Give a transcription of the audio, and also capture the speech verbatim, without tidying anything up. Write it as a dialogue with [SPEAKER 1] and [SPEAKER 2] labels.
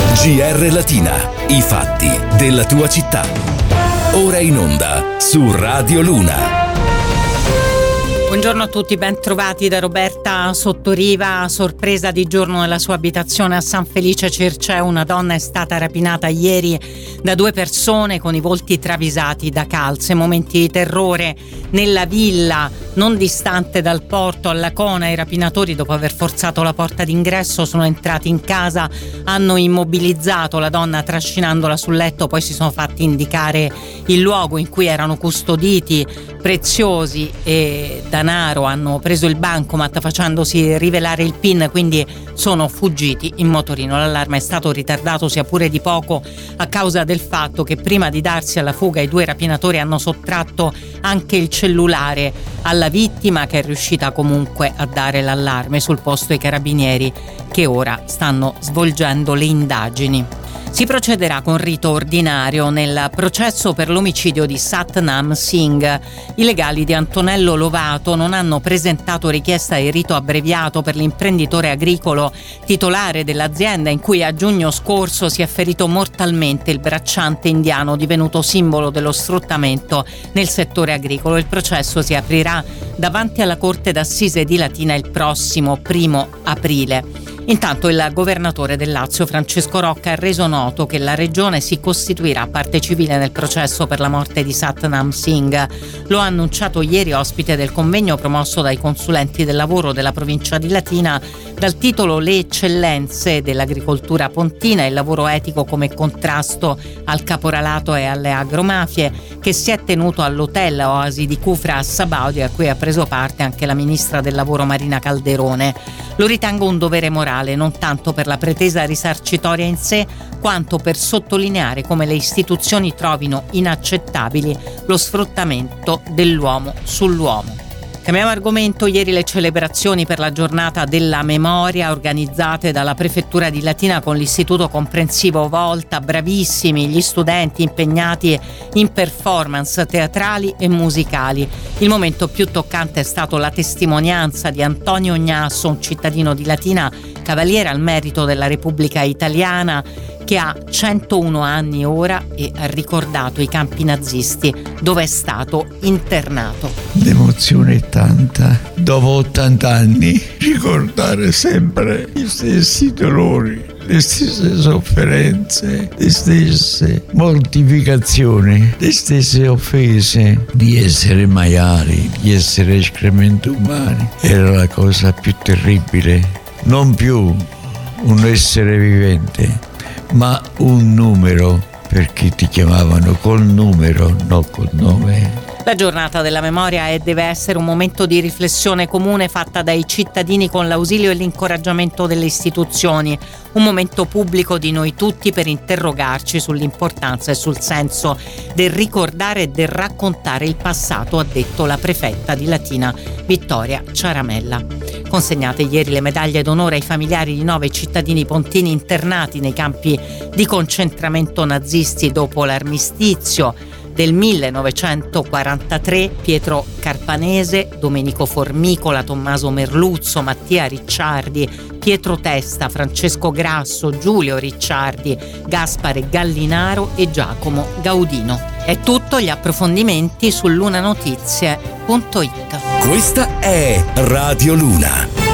[SPEAKER 1] G R Latina, i fatti della tua città. Ora in onda su Radio Luna.
[SPEAKER 2] Buongiorno a tutti, ben trovati da Roberta Sottoriva. Sorpresa di giorno nella sua abitazione a San Felice Circeo. Una donna è stata rapinata ieri da due persone con i volti travisati da calze. Momenti di terrore nella villa non distante dal porto. Alla Cona i rapinatori, dopo aver forzato la porta d'ingresso, sono entrati in casa, hanno immobilizzato la donna trascinandola sul letto, poi si sono fatti indicare il luogo in cui erano custoditi preziosi e denaro, hanno preso il bancomat facendosi rivelare il PIN, quindi sono fuggiti in motorino. L'allarme è stato ritardato sia pure di poco a causa del fatto che prima di darsi alla fuga i due rapinatori hanno sottratto anche il cellulare alla vittima, che è riuscita comunque a dare l'allarme. Sul posto i carabinieri che ora stanno svolgendo le indagini. Si procederà con rito ordinario nel processo per l'omicidio di Satnam Singh. I legali di Antonello Lovato non hanno presentato richiesta di rito abbreviato per l'imprenditore agricolo titolare dell'azienda in cui a giugno scorso si è ferito mortalmente il bracciante indiano divenuto simbolo dello sfruttamento nel settore agricolo. Il processo si aprirà davanti alla Corte d'Assise di Latina il prossimo primo aprile. Intanto il governatore del Lazio Francesco Rocca ha reso noto che la regione si costituirà parte civile nel processo per la morte di Satnam Singh. Lo ha annunciato ieri ospite del convegno promosso dai consulenti del lavoro della provincia di Latina dal titolo Le eccellenze dell'agricoltura pontina, il lavoro etico come contrasto al caporalato e alle agromafie, che si è tenuto all'hotel Oasi di Cufra a Sabaudia, a cui ha preso parte anche la ministra del lavoro Marina Calderone. Lo ritengo un dovere morale, non tanto per la pretesa risarcitoria in sé, quanto per sottolineare come le istituzioni trovino inaccettabili lo sfruttamento dell'uomo sull'uomo. Cambiamo argomento. Ieri le celebrazioni per la giornata della memoria organizzate dalla Prefettura di Latina con l'Istituto Comprensivo Volta. Bravissimi gli studenti impegnati in performance teatrali e musicali. Il momento più toccante è stato la testimonianza di Antonio Gnasso, un cittadino di Latina, cavaliere al merito della Repubblica Italiana, che ha centouno anni ora e ha ricordato i campi nazisti dove è stato internato.
[SPEAKER 3] L'emozione è tanta. Dopo ottanta anni ricordare sempre gli stessi dolori, le stesse sofferenze, le stesse mortificazioni, le stesse offese di essere maiali, di essere escrementi umani. Era la cosa più terribile. Non più un essere vivente, ma un numero, perché ti chiamavano col numero, non col nome.
[SPEAKER 2] La giornata della memoria è e deve essere un momento di riflessione comune fatta dai cittadini con l'ausilio e l'incoraggiamento delle istituzioni, un momento pubblico di noi tutti per interrogarci sull'importanza e sul senso del ricordare e del raccontare il passato, ha detto la prefetta di Latina Vittoria Ciaramella. Consegnate ieri le medaglie d'onore ai familiari di nove cittadini pontini internati nei campi di concentramento nazisti dopo l'armistizio del millenovecentoquarantatré. Pietro Carpanese, Domenico Formicola, Tommaso Merluzzo, Mattia Ricciardi, Pietro Testa, Francesco Grasso, Giulio Ricciardi, Gaspare Gallinaro e Giacomo Gaudino. È tutto, gli approfondimenti su lunanotizie punto it.
[SPEAKER 1] Questa è Radio Luna.